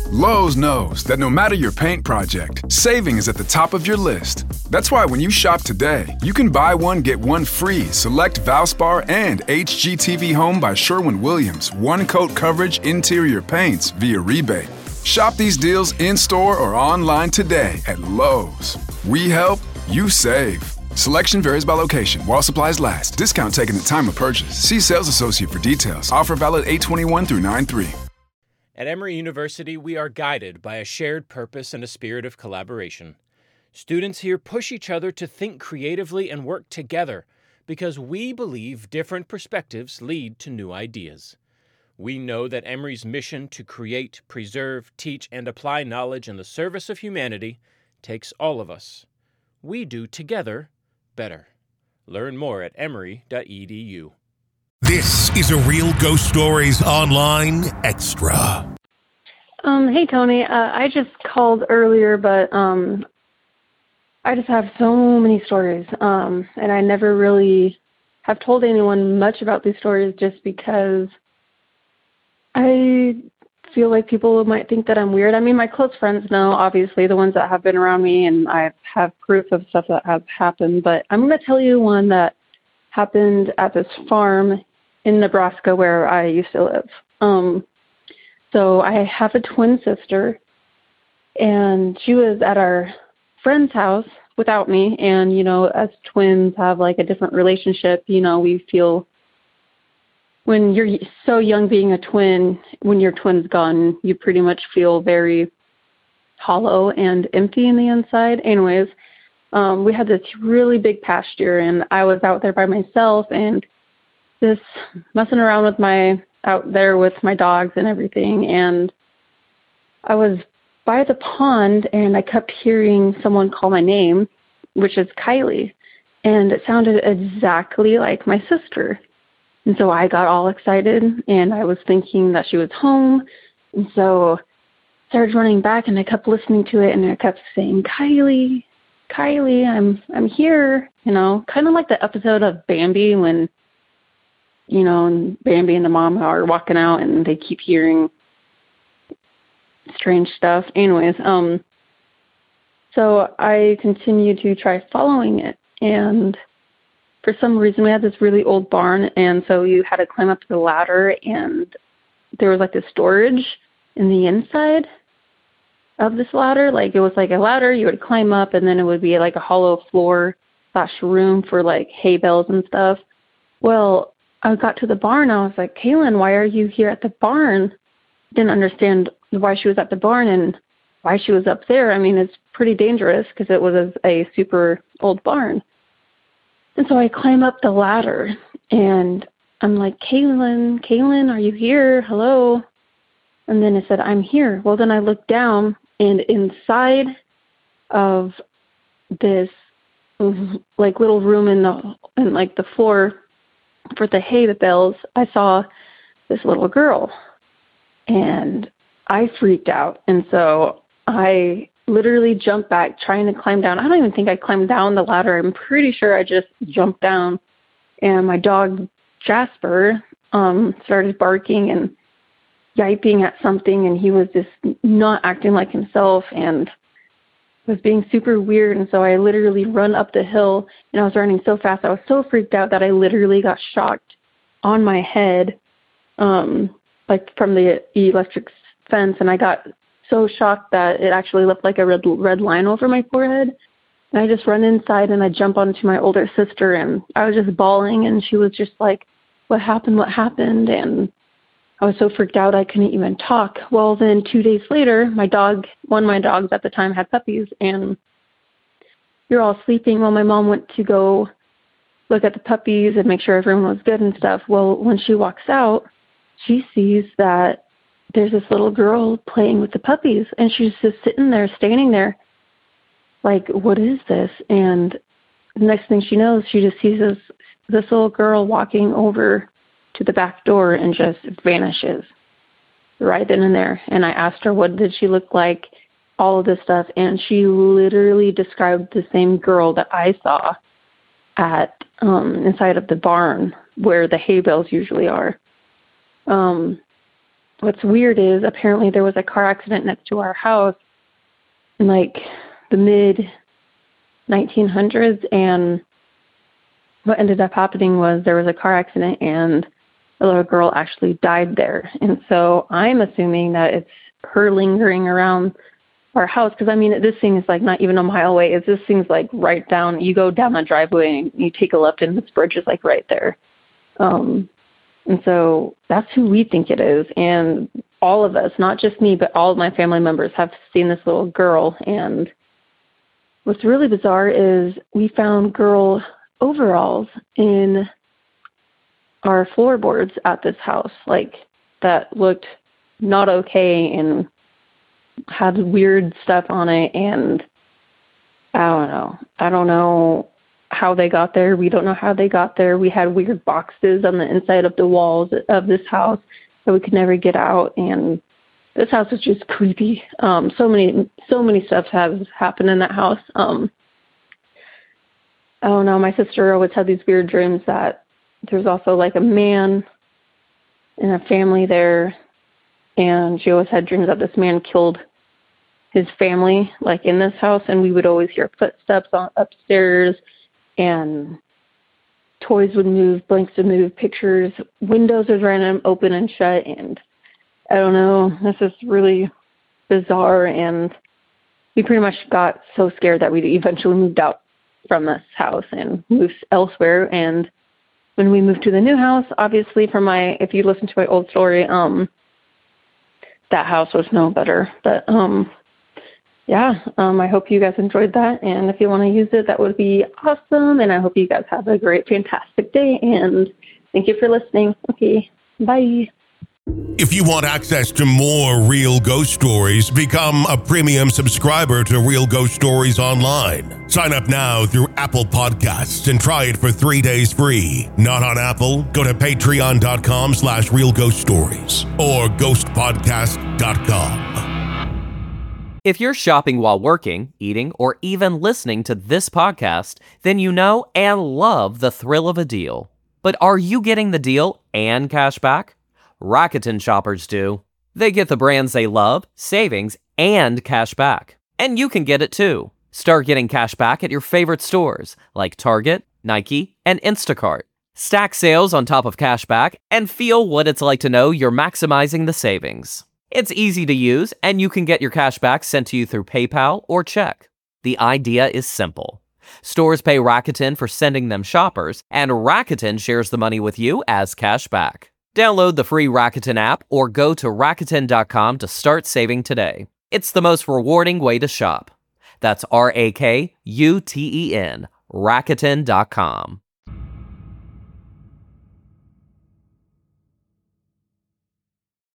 Lowe's knows that no matter your paint project, saving is at the top of your list. That's why when you shop today, you can buy one, get one free select Valspar and HGTV Home by Sherwin-Williams one-coat coverage interior paints via rebate. Shop these deals in-store or online today at Lowe's. We help, you save. Selection varies by location. While supplies last. Discount taken at time of purchase. See sales associate for details. Offer valid 8/21 through 9/3. At Emory University, we are guided by a shared purpose and a spirit of collaboration. Students here push each other to think creatively and work together because we believe different perspectives lead to new ideas. We know that Emory's mission to create, preserve, teach, and apply knowledge in the service of humanity takes all of us. We do together better. Learn more at emory.edu. This is a Real Ghost Stories Online Extra. Hey, Tony. I just called earlier, but I just have so many stories, and I never really have told anyone much about these stories just because I feel like people might think that I'm weird. I mean, my close friends know, obviously, the ones that have been around me, and I have proof of stuff that has happened, but I'm going to tell you one that happened at this farm in Nebraska where I used to live. So I have a twin sister, and she was at our friend's house without me, and, you know, as twins have, like, a different relationship, you know, we feel, when you're so young being a twin, when your twin's gone, you pretty much feel very hollow and empty in the inside. Anyways, we had this really big pasture, and I was out there by myself, and just messing around out there with my dogs and everything, and I was by the pond, and I kept hearing someone call my name, which is Kylie, and it sounded exactly like my sister. And so I got all excited, and I was thinking that she was home, and so I started running back, and I kept listening to it, and I kept saying, Kylie, I'm here, you know, kind of like the episode of Bambi when, you know, and Bambi and the mom are walking out and they keep hearing strange stuff. Anyways, so I continued to try following it, and for some reason we had this really old barn, and so you had to climb up the ladder, and there was like this storage in the inside of this ladder. Like, it was like a ladder you would climb up, and then it would be like a hollow floor / room for like hay bales and stuff. Well, I got to the barn. I was like, Kaylin, why are you here at the barn? Didn't understand why she was at the barn and why she was up there. I mean, it's pretty dangerous because it was a super old barn. And so I climb up the ladder, and I'm like, Kaylin, are you here? Hello? And then it said, I'm here. Well, then I looked down, and inside of this like little room in like the floor for the hay bales, I saw this little girl, and I freaked out. And so I literally jumped back trying to climb down. I don't even think I climbed down the ladder. I'm pretty sure I just jumped down, and my dog Jasper started barking and yiping at something, and he was just not acting like himself and was being super weird. And so I literally run up the hill, and I was running so fast. I was so freaked out that I literally got shocked on my head, like from the electric fence. And I got so shocked that it actually left like a red line over my forehead. And I just run inside, and I jump onto my older sister, and I was just bawling, and she was just like, what happened? And I was so freaked out I couldn't even talk. Well, then 2 days later, one of my dogs at the time had puppies, and we were all sleeping while my mom went to go look at the puppies and make sure everyone was good and stuff. Well, when she walks out, she sees that there's this little girl playing with the puppies, and she's just sitting there, standing there, like, what is this? And the next thing she knows, she just sees this little girl walking over to the back door and just vanishes right then and there. And I asked her, what did she look like, all of this stuff, and she literally described the same girl that I saw at inside of the barn where the hay bales usually are. what's weird is apparently there was a car accident next to our house in like the mid 1900s, and what ended up happening was there was a car accident and a little girl actually died there. And so I'm assuming that it's her lingering around our house, because I mean, this thing is like not even a mile away. This thing's like right down, you go down a driveway and you take a left and this bridge is like right there. And so that's who we think it is. And all of us, not just me, but all of my family members have seen this little girl. And what's really bizarre is we found girl overalls in our floorboards at this house, like that looked not okay and had weird stuff on it. And I don't know how they got there. We don't know how they got there. We had weird boxes on the inside of the walls of this house that we could never get out. And this house is just creepy. So many stuff has happened in that house. I don't know. My sister always had these weird dreams that there's also like a man and a family there. And she always had dreams that this man killed his family, like in this house. And we would always hear footsteps upstairs, and toys would move, blanks would move, pictures, windows would random open and shut. And I don't know, this is really bizarre. And we pretty much got so scared that we eventually moved out from this house and moved elsewhere. And when we moved to the new house, obviously if you listen to my old story, that house was no better. But I hope you guys enjoyed that. And if you want to use it, that would be awesome. And I hope you guys have a great, fantastic day. And thank you for listening. Okay, bye. If you want access to more Real Ghost Stories, become a premium subscriber to Real Ghost Stories Online. Sign up now through Apple Podcasts and try it for 3 days free. Not on Apple? Go to patreon.com/Real Ghost Stories or ghostpodcast.com. If you're shopping while working, eating, or even listening to this podcast, then you know and love the thrill of a deal. But are you getting the deal and cash back? Rakuten shoppers do. They get the brands they love, savings, and cash back. And you can get it too. Start getting cash back at your favorite stores like Target, Nike, and Instacart. Stack sales on top of cash back and feel what it's like to know you're maximizing the savings. It's easy to use, and you can get your cash back sent to you through PayPal or check. The idea is simple. Stores pay Rakuten for sending them shoppers, and Rakuten shares the money with you as cash back. Download the free Rakuten app or go to Rakuten.com to start saving today. It's the most rewarding way to shop. That's Rakuten, Rakuten.com.